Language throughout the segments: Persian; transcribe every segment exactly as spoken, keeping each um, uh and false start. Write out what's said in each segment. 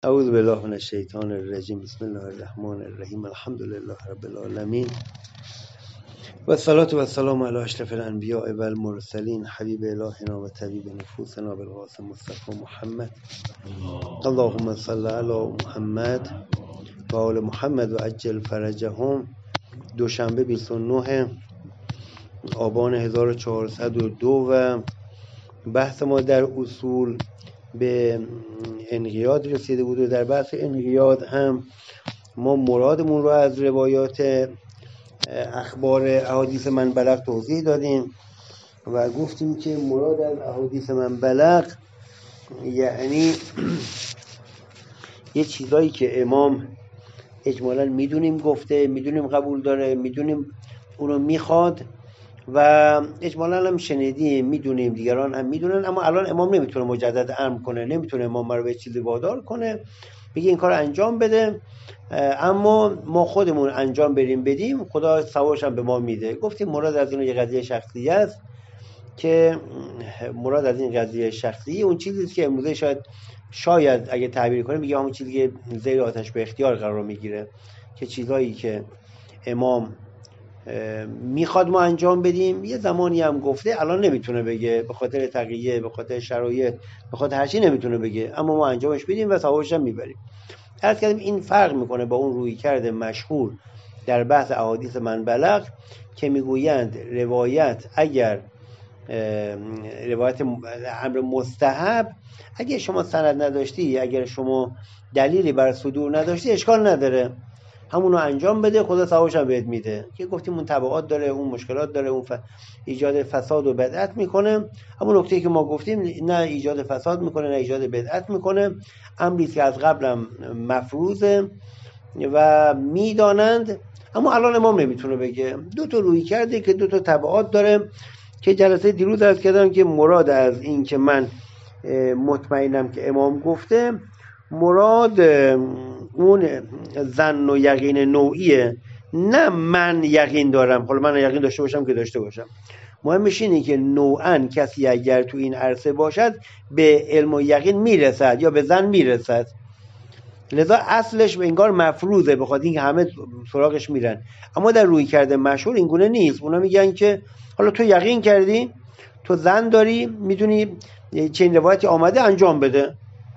اعوذ بالله من الشیطان الرجیم. بسم الله الرحمن الرحیم. الحمد لله رب العالمین و الصلاة و السلام علی اشرف الانبیاء و المرسلین حبیب الهنا و طبیب نفوسنا بالقاسم مصطفی محمد. اللهم صل علی محمد و آل محمد و عجل فرجهم. دوشنبه بیست و نه آبان هزار و چهارصد و دو و بحث ما در اصول به انقیاد رسیده بود و در بحث انقیاد هم ما مرادمون رو از روایات اخبار احادیث من بلغ توضیح دادیم و گفتیم که مراد از احادیث من بلغ یعنی یه چیزایی که امام اجمالاً میدونیم گفته، میدونیم قبول داره، میدونیم اونو میخواد و اجمالاً هم شنیدیم، میدونیم دیگران هم میدونن، اما الان امام نمیتونه مجدد امر کنه، نمیتونه امام رو به چیزی وادار کنه بگه این کار انجام بده، اما ما خودمون انجام بریم بدیم خدا ثوابش هم به ما میده. گفتیم مراد از این یه قضیه شخصی است که مراد از این قضیه شخصی اون چیزی که امروزه شاید شاید اگه تعبیر کنیم میگه همون چیزی که زیر آتش به اختیار قرار میگیره، که چیزایی که امام میخواد ما انجام بدیم یه زمانی هم گفته الان نمیتونه بگه، به خاطر تقیه، به خاطر شرایط، به خاطر هر چی نمیتونه بگه، اما ما انجامش بدیم و ثوابش هم میبریم. عرض کردیم این فرق میکنه با اون رویکرد مشهور در بحث احادیث من بلغ که میگویند روایت اگر روایت امر مستحب اگر شما سند نداشتی، اگر شما دلیلی بر صدور نداشتی اشکال نداره، همونو انجام بده خدا ثوابش هم بهت میده. که گفتیم اون تبعات داره، اون مشکلات داره، اون ف... ایجاد فساد و بدعت میکنه. اما نکته که ما گفتیم نه ایجاد فساد میکنه نه ایجاد بدعت میکنه، امری که از قبلم مفروضه و میدانند، اما الان امام نمیتونه بگه. دو تا روی کرده که دو تا تبعات داره که جلسه دیروز عرض کردم که مراد از این که من مطمئنم که امام گفته، مراد اون ظن و یقین نوعیه، نه من یقین دارم، حالا من یقین داشته باشم که داشته باشم. مهمش اینه که نوعاً کسی اگر تو این عرصه باشد به علم و یقین میرسد یا به ظن میرسد، لذا اصلش به انگار مفروضه، بخاطر اینکه همه سراغش میرن. اما در روی کرده مشهور این گونه نیست. اونا میگن که حالا تو یقین کردی، تو ظن داری، میدونی چه این روایتی آمده انجام بده.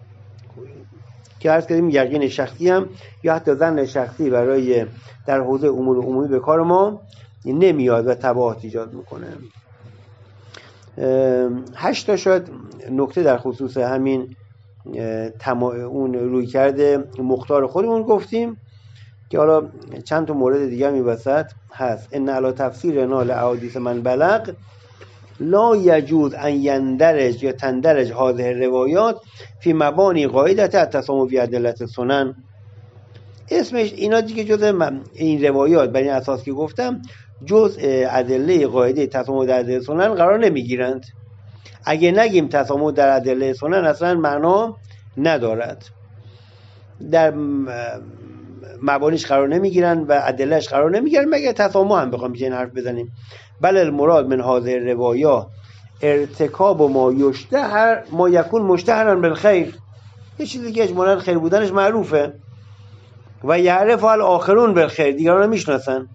که عرض کردیم یقین شخصی هم یا حتی ظن شخصی برای در حوزه امور عمومی به کار ما نمیاد و تبعات ایجاد میکنه. هشت تا شاید نکته در خصوص همین اون روی کرده مختار خودمون گفتیم که حالا چند تا مورد دیگر میبسد هست. ان علی تفسیر نال احادیث من بلغ لا یجوز ان یندرج یا تندرج هذه روایات فی مبانی قاعدت التسامح فی ادلت سنن. اسمش اینا دیگه جز این روایات بر این اساس که گفتم جز ادله قاعده تسامح در ادله سنن قرار نمیگیرند. اگه نگیم تسامح در ادله سنن اصلا معنا ندارد، در مبانیش قرار نمیگیرن و ادلهش قرار نمیگیرن مگر تسامح هم بخوام این حرف بزنیم. بل المراد من هذه الروایات ارتکاب و ما یشتهر ما یکون مشتهرا بالخیر، یه چیزی که اجمالاً خیر بودنش معروفه و یعرف الاخرون بالخیر، دیگران میشناسن.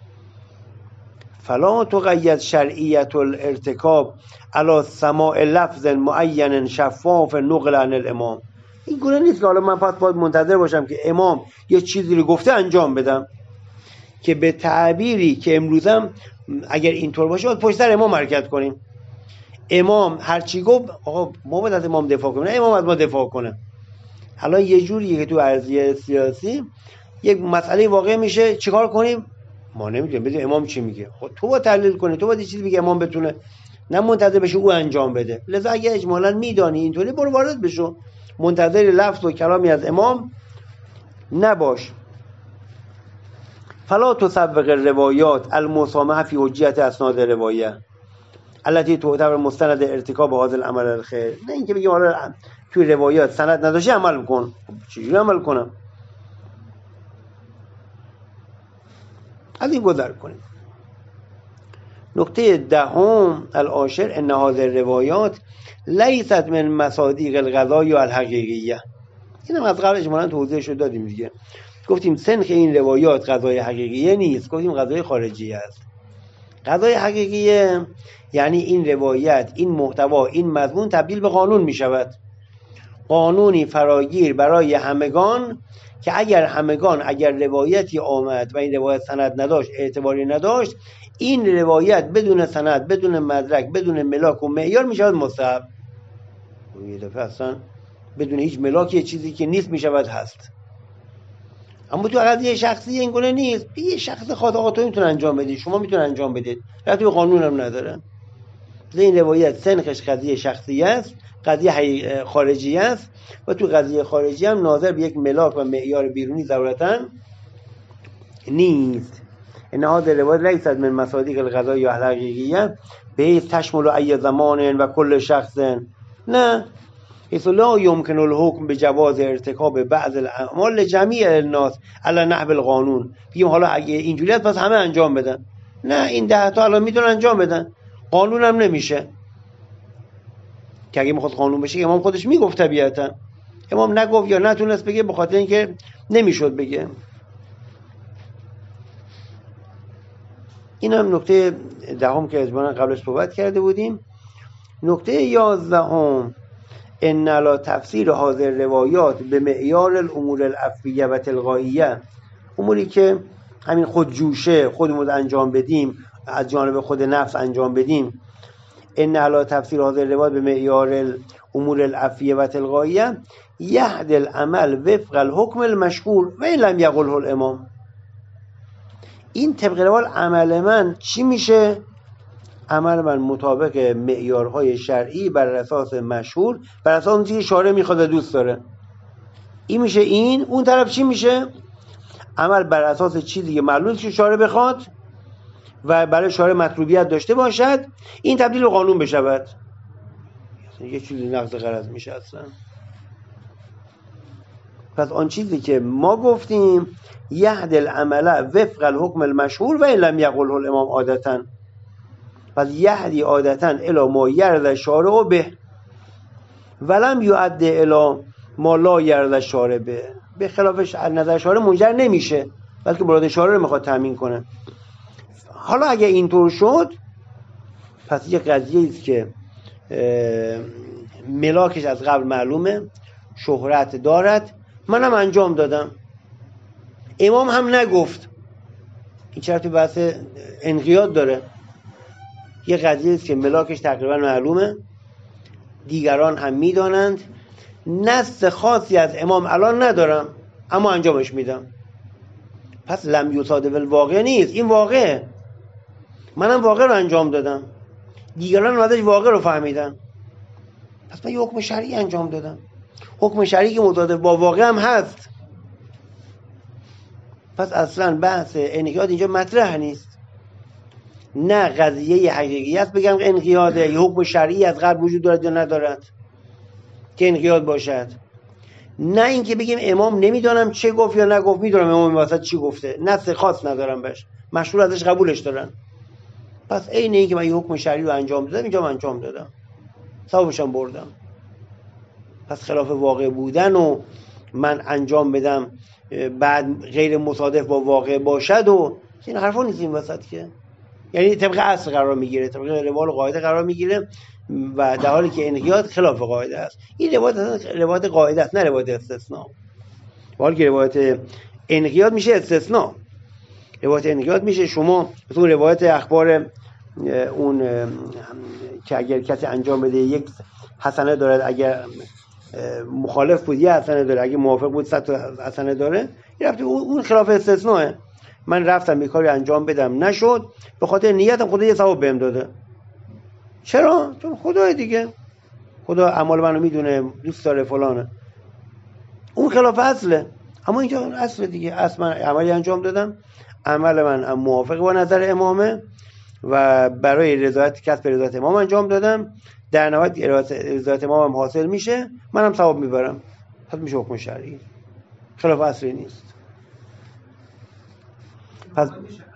فلا تقید شرعیت الارتکاب علی سماع لفظ معین شفاف نقل عن الامام. این گونه نیست که حالا من پس باید منتظر باشم که امام یه چیزی رو گفته انجام بدم، که به تعبیری که امروزم اگر اینطور باشه باید پشت سر امام حرکت کنیم. امام هر چی گفت آقا ما باید از امام دفاع کنیم، نه امام از ما دفاع کنه. الان یه جوریه که تو ارضیه سیاسی یک مسئله واقع میشه، چیکار کنیم؟ ما نمیدونیم، بدیم امام چی میگه. خب تو باید تحلیل کنی، تو باید چیزی بگی امام بتونه، نه منتظر بشه او انجام بده. لذا اگه اجمالاً میدانی اینطوری برو وارد بشو، منتظر لفظ و کلامی از امام نباش. فلا تسوق الروایات المسامحه فی حجیت اسناد روایه التي تعتبر مستند ارتکاب هذا العمل الخیر. نه اینکه بگیم حالا توی روایات سند نداشته عمل کن. چجوری عمل کنم؟ از این گذر کنیم. نکته دهم العاشر ان هذه الروایات لیست من مصادیق القضایا الحقیقیه. اینم از قبل اجمالاً توضیحش رو دادیم دیگه. گفتیم سنخ این روایات قضای حقیقیه نیست، گفتیم قضای خارجیه است. قضای حقیقیه یعنی این روایت، این محتوا، این مضمون تبدیل به قانون می شود، قانونی فراگیر برای همگان که اگر همگان اگر روایتی آمد و این روایت سند نداشت، اعتباری نداشت، این روایت بدون سند، بدون مدرک، بدون ملاک و معیار می شود مستحب. یه دفعه اصلا بدون هیچ ملاک یه چیزی که نیست می شود هست. اما تو قضیه شخصی این گونه نیست. یه شخص خاص آقا تو میتونه انجام بدی، شما میتونه انجام بدید، ربطی به قانون هم نداره. این روایت سنخش قضیه شخصی است، قضیه خارجی است و تو قضیه خارجی هم ناظر به یک ملاک و معیار بیرونی ضرورتاً نیست. ان هذه روایت لیست من مصادیق القضاء الحقیقیه به تشمل ای زمان و کل شخص، نه، حيث لا يمكن الحكم بجواز ارتكاب بعض الاعمال لجميع الناس على نحو القانون. بگیم حالا اگه اینجوری است پس همه انجام بدن، نه، این ده تا الان میتونن انجام بدن، قانون هم نمیشه. که اگه میخواد قانون بشه امام خودش میگفت، طبیعتا امام نگفت یا نتونست بگه به خاطر اینکه نمیشد بگه. این هم نکته دهم که اجمالا قبلش صحبت کرده بودیم. نکته یازدهم ان علی تفسیر حاضر روایات به معیار الامور العفویه و تلقائیه، اموری که همین خودجوشه خودمون انجام بدیم، از جانب خود نفس انجام بدیم. ان علی تفسیر حاضر روایات به معیار الامور العفویه و تلقائیه یهد العمل وفق الحکم المشهور و این لم یقله الامام. این طبق روال عمل من چی میشه؟ عمل من مطابق معیارهای شرعی بر اساس مشهور، بر اساس اون چیزی که شارع میخواد و دوست داره. این میشه این. اون طرف چی میشه؟ عمل بر اساس چیزی که معلومه که شارع بخواد و برای شارع مطلوبیت داشته باشد، این تبدیل به قانون بشود. یه چیزی نقض غرض میشه اصلا. پس آن چیزی که ما گفتیم یهد العمل وفق الحکم المشهور و این لم یقله الامام عادتاً، پس یهدی عادتاً الی ما یرد الشارع به ولم یؤدی الی ما لا یرد الشارع به، به خلافش نظر شارع منجر نمیشه بلکه مراد شارع رو میخواد تامین کنه. حالا اگه اینطور شد پس یه قضیه است که ملاکش از قبل معلومه، شهرت دارد، منم انجام دادم، امام هم نگفت، این چرا تو بحث انقیاد داره. یه قضیه است که ملاکش تقریبا معلومه، دیگران هم میدانند، نص خاصی از امام الان ندارم اما انجامش میدم، پس لم یصادف الواقع نیست، این واقع، منم واقع رو انجام دادم، دیگران ازش واقع رو فهمیدن، پس من یه حکم شرعی انجام دادم، حکم شرعی که مترادف با واقع هم هست. پس اصلا بحث انقیاد اینجا مطرح نیست. نه قضیه حقیقی است بگم انقیاده، یه حکم شرعی از قبل وجود دارد یا ندارد که انقیاد باشد، نه اینکه بگیم امام نمیدانم چه گفت یا نگفت، میدونم امام واسط چی گفته، نص خاص ندارم بهش، مشهور ازش قبولش دارن. پس عین این که من یه حکم شرعی رو انجام دادم، اینجا من انجام دادم، ثوابشم بردم. پس خلاف واقع بودن و من انجام بدم بعد غیر مصادف با واقع باشد و این حرفا نیست این وسط، که یعنی طبق اصل قرار میگیره، طبق روال و قاعده قرار میگیره و در حالی که انقیاد خلاف قاعده است. این روایت روایت قاعده است، نه روایت استثناء. حالی که روایت انقیاد میشه استثناء، روایت انقیاد میشه شما مثلا روایت اخبار اون که اگر کسی انجام بده یک حسنه دارد، اگر مخالف بود یه حسنه داره، اگه موافق بود صد تا حسنه داره، رفت اون خلاف استثناءه. من رفتم یه کاری انجام بدم نشد، به خاطر نیتم خدا یه ثواب بهم داده. چرا؟ چون خدای دیگه، خدا اعمال منو میدونه، دوست داره فلانه، اون خلاف اصله. اما اینجا اصل دیگه، اصل من عملی انجام دادم، عمل من موافق با نظر امامه و برای رضایت کسب رضایت امام انجام دادم، در نهایت رضایت امام هم حاصل میشه، منم ثواب میبرم، پس میشه حکم شرعی، خلاف اصلی نیست. پس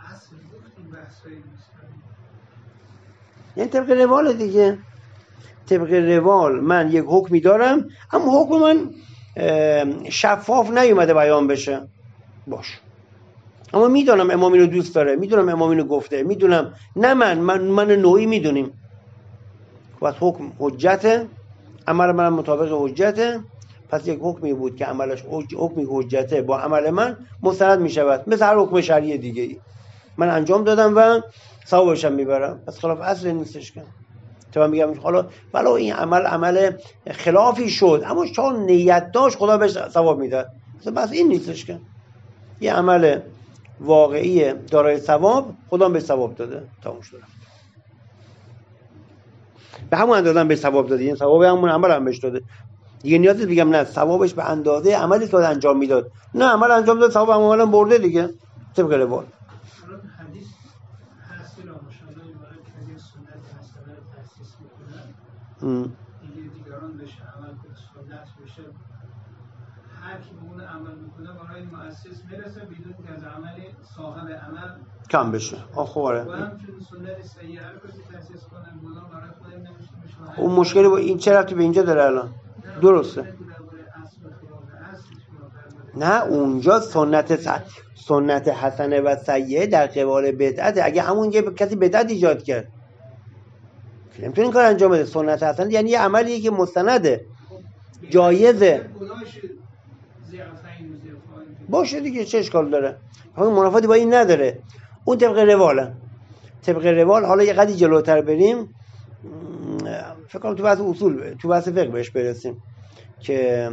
یعنی طبق روال دیگه، طبق روال من یک حکمی دارم، اما حکم من شفاف نیومده بیان بشه باش، اما میدونم امام اینو دوست داره، میدونم امام اینو گفته، میدونم نه من من, من نوعی میدونیم. پس حکم حجته، عمل من مطابق حجته، پس یک حکمی بود که عملش حکمی حجته با عمل من مستند میشود مثل هر حکم شرعی دیگه ای. من انجام دادم و ثوابشم میبرم، پس خلاف اصل نیستش که تو من میگم حالا ولو این عمل عمل خلافی شد اما چون نیت داشت خدا بهش ثواب میداد، بس این نیستش که یه عمل واقعی دارای ثواب خدا بهش ثواب داده تموم شد. به همون اندازه بهش ثواب داده، این ثواب همون عمل هم بهش داده دیگه. نیازی بگم نه ثوابش به اندازه عملی که انجام میداد، نه عمل انجام داد ثواب عملا برده دیگه طبق روال. حدیث هست که ماشاءالله برای که سنت مسئله رو تأسیس میکنن دیگه دیگران بشه عمل کنه سنت بشه، هر کی به اون عمل میکنه برای مؤسس میرسه بدون که از عمل صاحب عمل کم بشه. آخوره و همچون سنت سیئه رو که تأسیس کنن بودن برای خود نمیشه میشه. اون مشکلی با این چه ربطی به اینجا داره الان؟ درسته. نه اونجا سنت س... سنت حسنه و سیئه در قبال بدعت. اگه همون یه کسی بدعت ایجاد کرد نمیتونه این کار انجام بده. سنت حسنه یعنی یه عملیه که مستنده جایزه باشه دیگه، چه اشکال داره؟ همون منافاتی با این نداره، اون طبق رواله. طبق روال حالا یه قدری جلوتر بریم فکر کنم تو بحث اصول تو بحث فقه بهش برسیم که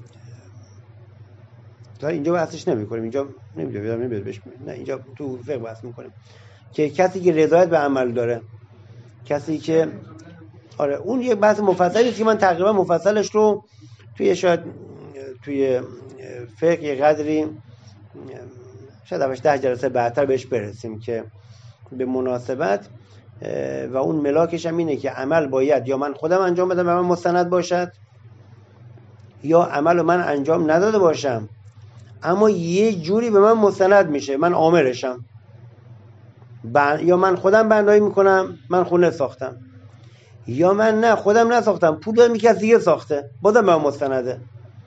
تا اینجا بحثش نمی کنیم، اینجا نمیدونم نمیاد بهش، نه اینجا تو فقه بحث میکنیم که کسی که رضایت به عمل داره، کسی که آره اون یه بحث مفصلی است که من تقریبا مفصلش رو توی شاید توی فقه یه قدری شاید اولش ده جلسه بعدتر بهش برسیم که به مناسبت و اون ملاکش هم اینه که عمل باید یا من خودم انجام بدم و من مستند باشد یا عمل من انجام نداده باشم اما یه جوری به من مستند میشه، من آمرشم، بن... یا من خودم بندایی میکنم، من خونه ساختم، یا من نه خودم نساختم پول دادم یکی از دیگه ساخته بازم به من مستنده.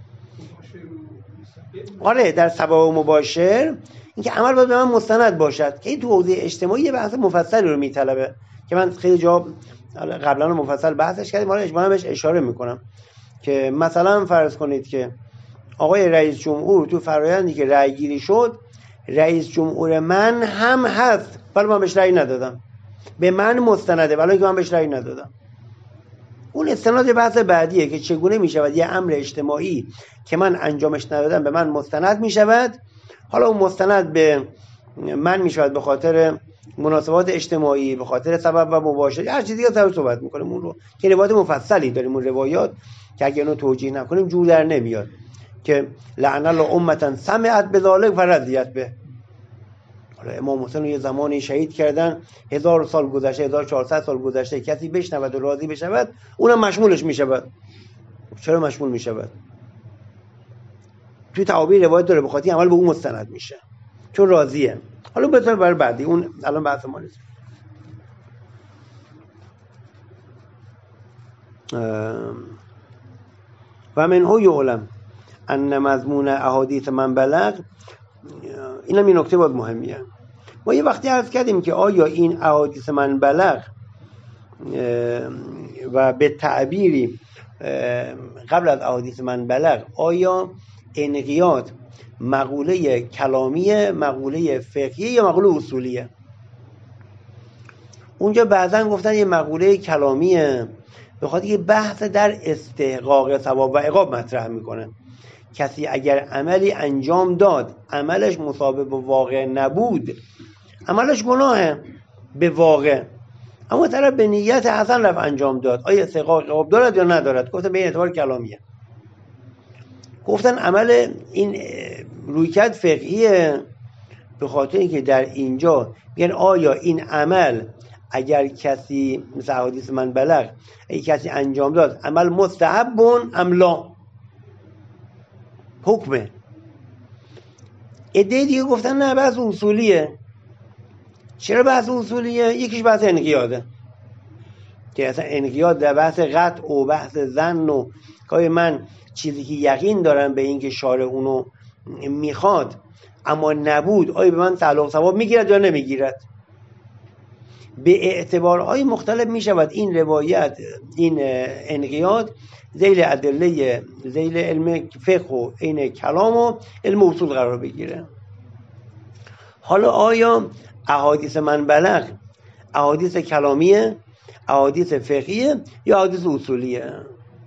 آره در ثواب مباشر اینکه عمل باید به من مستند باشد که این تو حوزه اجتماعی یه بحث مفصلی رو میطلبه که من خیلی جا قبلا مفصل بحثش کردیم، حالا اجمالا بهش اشاره میکنم که مثلا فرض کنید که آقای رئیس جمهور تو فرآیندی که رأی گیری شد رئیس جمهور من هم هست ولی من بهش رأی ندادم، به من مستنده ولی که من بهش رأی ندادم. اون استناد بحث بعدیه که چگونه میشود یه امر اجتماعی که من انجامش ندادم به من مستند میشود. حالا اون مستند به من میشود به خاطر مناسبات اجتماعی، به خاطر سبب و مباشر، هر چیزی که سر صحبت میکنیم اون رو که روایات مفصلی داریم، اون روایات که اگه اونو توجیه نکنیم جور در نمیاد که لعن الله امتا سمعت بذلک فرضیت به. حالا امام حسین رو یه زمانی شهید کردن، هزار سال گذشته، هزار و چهارصد سال گذشته، کسی بشنود و راضی بشود اونم مشمولش میشود. چرا مشمول میشود؟ توی تعابیر روایت داره بخاطی عمل به اون مستند میشه چون راضیه. حالا بذار برای بعدی، اون الان بحث ما نیست. و منه یعلم ان مضمون احادیث من بلغ، اینم این نکته باید مهمیه. ما یه وقتی عرض کردیم که آیا این احادیث من بلغ و به تعبیری قبل از احادیث من بلغ آیا انقیاد مقوله کلامیه، مقوله فقهیه یا مقوله اصولیه؟ اونجا بعضا گفتن یه مقوله کلامیه به خاطر یه بحث در استحقاق ثواب و عقاب مطرح میکنه. کسی اگر عملی انجام داد عملش مطابق با واقع نبود عملش گناهه به واقع، اما طرف به نیت حسن رفت انجام داد، آیا استحقاق عقاب دارد یا ندارد؟ گفتن به این اعتبار کلامیه. گفتن عمل این رویکرد فقهیه به خاطر اینکه در اینجا میگن آیا این عمل اگر کسی مثل حدیث من بلغ اگه کسی انجام داد عمل مستحبون ام لا، حکمه. عده دیگه گفتن نه بحث اصولیه. چرا بحث اصولیه؟ یکیش بحث انقیاده. که اصلا انقیاد در بحث قطع و بحث ظن و که من چیزی که یقین دارم به این که شارع اونو میخواد اما نبود، آیا به من تعلق ثواب میگیرد یا نمیگیرد؟ به اعتبارهای مختلف میشود این روایت، این انقیاد ذیل ادله ذیل علم فقه و این کلام و علم اصول قرار بگیره. حالا آیا احادیث من بلغ احادیث کلامیه، احادیث فقهیه یا احادیث اصولیه؟ همشون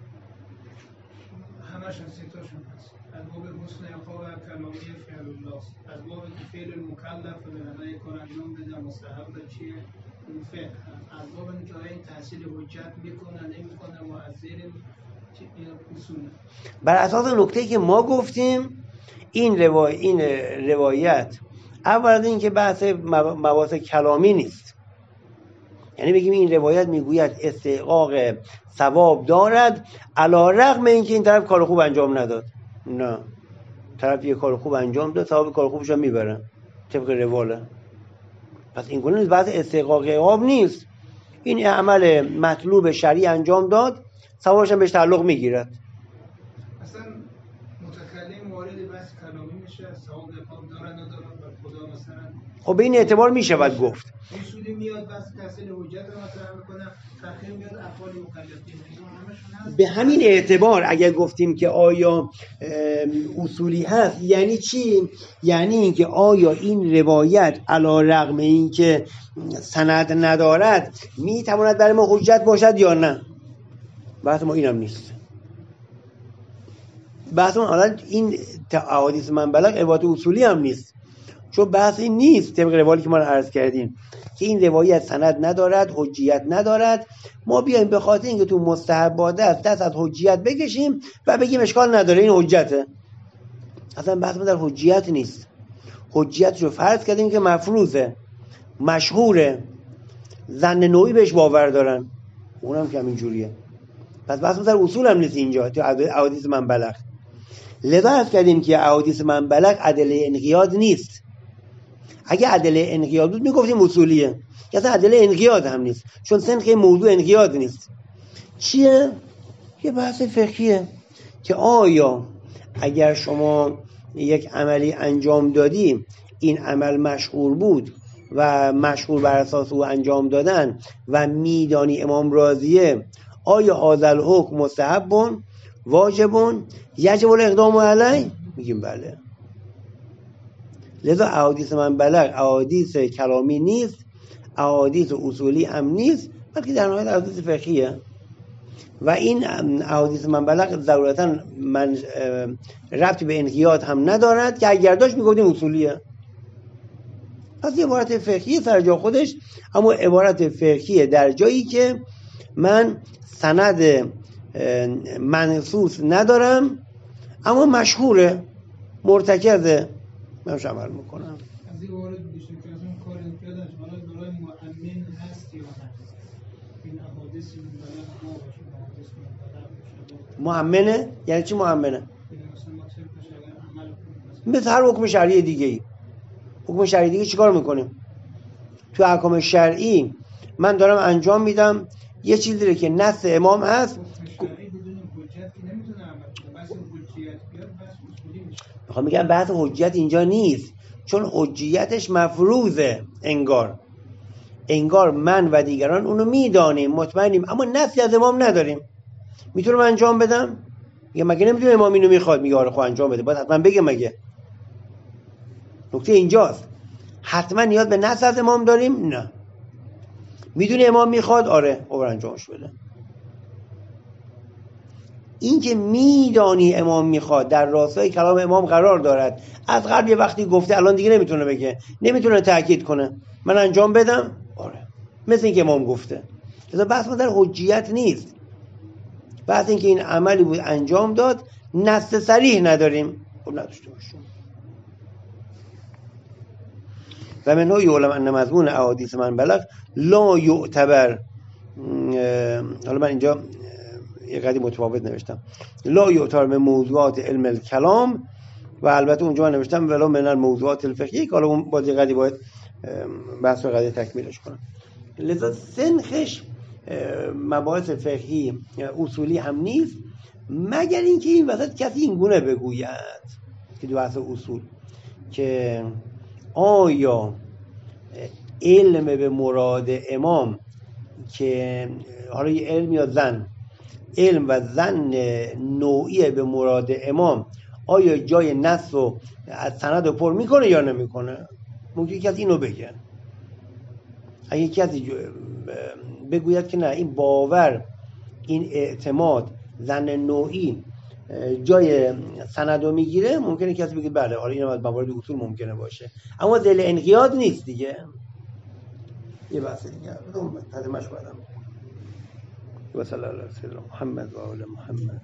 سیتاشون هست. از باب حسن اخلاق کلامی فعل الله، از باب فعل مکلف به معنای کار انجام بده مستحب چیه اون فقه، از باب اینکه این تحصیل حجت میکنه نمیکنه مؤثر اصول. بر اساس نکته‌ای که ما گفتیم این روایت این روایت اولا این که بحث مباحث کلامی نیست، یعنی بگیم این روایت میگوید استحقاق ثواب دارد علی رغم اینکه این طرف کار خوب انجام نداد. نه، طرف یه کار خوب انجام داد ثواب کار خوبش رو میبره طبق رواله. پس این گونه بحث استحقاق عقاب نیست، این عمل مطلوب شرعی انجام داد ثوابش هم بهش تعلق میگیرد. اصلا متکلم وارد بحث کلامی میشه ثواب عقاب داره نداره بر خدا مثلا، خب به این اعتبار میشود گفت اصولی میاد بس تحصیل حجت رو مطرح میکنه، تأخیر میاد افعال مکلفین همشون. به همین اعتبار اگر گفتیم که آیا اصولی هست یعنی چی؟ یعنی اینکه آیا این روایت علی رغم اینکه سند ندارد میتواند برای ما حجت باشد یا نه؟ بحث ما اینم نیست. بحث ما حالا این احادیث من بلغ روایت اصولی هم نیست، چون بحث این نیست طبق روایتی که ما عرض کردیم که این روایت سند ندارد حجیت ندارد، ما بیایم به خاطر اینکه تو مستحبات است دست از حجیت بکشیم و بگیم اشکال نداره این حجته. اصلا بحث ما در حجیت نیست، حجیت رو فرض کردیم که مفروضه مشهوره ظن نوعی بهش باور دارن، اونم که همین جوریه. پس بحث ما در اصول هم نیست اینجا تو احادیث من بلغ. لذا عرض کردیم که احادیث من بلغ ادله انقیاد نیست. اگه ادله انقیاد بود میگفتیم اصولیه، که اصلا ادله انقیاد هم نیست، چون سنخ موضوع انقیاد نیست. چیه؟ یه بحث فقهیه که آیا اگر شما یک عملی انجام دادی این عمل مشهور بود و مشهور بر اساس او انجام دادن و میدانی امام راضیه، آیا هذا الحکم مستحبون واجبون یجب الاقدام علیه؟ میگیم بله. لذا احادیث من بلغ احادیث کلامی نیست، احادیث اصولی هم نیست، بلکه در نهایت احادیث فقهیه. و این احادیث من بلغ ضرورتا من ربطی به انقیاد هم ندارد که اگر داشت میگفتیم اصولیه. پس یه عبارت فقهیه سر جا خودش، اما عبارت فقهیه در جایی که من سند منصوص ندارم اما مشهوره مرتکزه منش عمل میکنم. از این وارد بشیم که از اون کار انقیادش برای برای مؤمن هست یا هست این احادیث مؤمنه؟ یعنی چی مؤمنه؟ مثل هر حکم شرعی دیگه ای. حکم شرعی دیگه چیکار میکنیم؟ تو احکام شرعی من دارم انجام میدم یه چیزی رو که نص امام هست، میخوام میگم بحث حجیت اینجا نیست، چون حجیتش مفروضه. انگار انگار من و دیگران اونو میدانیم مطمئنیم اما نصی از امام نداریم، میتونم انجام بدم؟ میگه مگه نمیدونم امام اینو میخواد؟ میگه آره خب انجام بده، باید حتما بگه. مگه نکته اینجاست، حتما نیاز به نص از امام داریم؟ نه. میدونی امام میخواد؟ آره خب انجامش بده. این که میدانی امام میخواد در راستای کلام امام قرار دارد، از قبل یه وقتی گفته الان دیگه نمیتونه بگه، نمیتونه تاکید کنه، من انجام بدم؟ آره، مثل این که امام گفته. لذا بحث ما در حجیت نیست، بحث این که این عملی بود انجام داد، نص صریح نداریم، خب نداشته باشیم. و منها یعلم ان مضمون احادیث من بلغ لا یعتبر، حالا من اینجا یه قدری متفاوت نوشتم، لا یعتبر من موضوعات علم الکلام، و البته اونجا من نوشتم ولا من الموضوعات الفقهیه، که حالا اون باز یه قدری باید بحث و قضیه تکمیلش کنم. لذا سنخش مباحث فقهی اصولی هم نیست، مگر اینکه این وسط کسی این گونه بگوید که دو بحث اصول که آیا علم به مراد امام که حالا یه علم یا زن علم و زن نوعی به مراد امام آیا جای نص رو از سند رو پر میکنه یا نمیکنه؟ ممکنه کسی اینو بگه. اگه کسی بگوید که نه این باور این اعتماد زن نوعی جای سند رو میگیره، ممکنه کسی بگه بله حالا این هم از موارد اصول ممکنه باشه، اما ذل انقیاد نیست دیگه. یه بحث دیگه بدون ترجمه‌اش کردم. و صلی الله علیه و سیدنا محمد و آل محمد.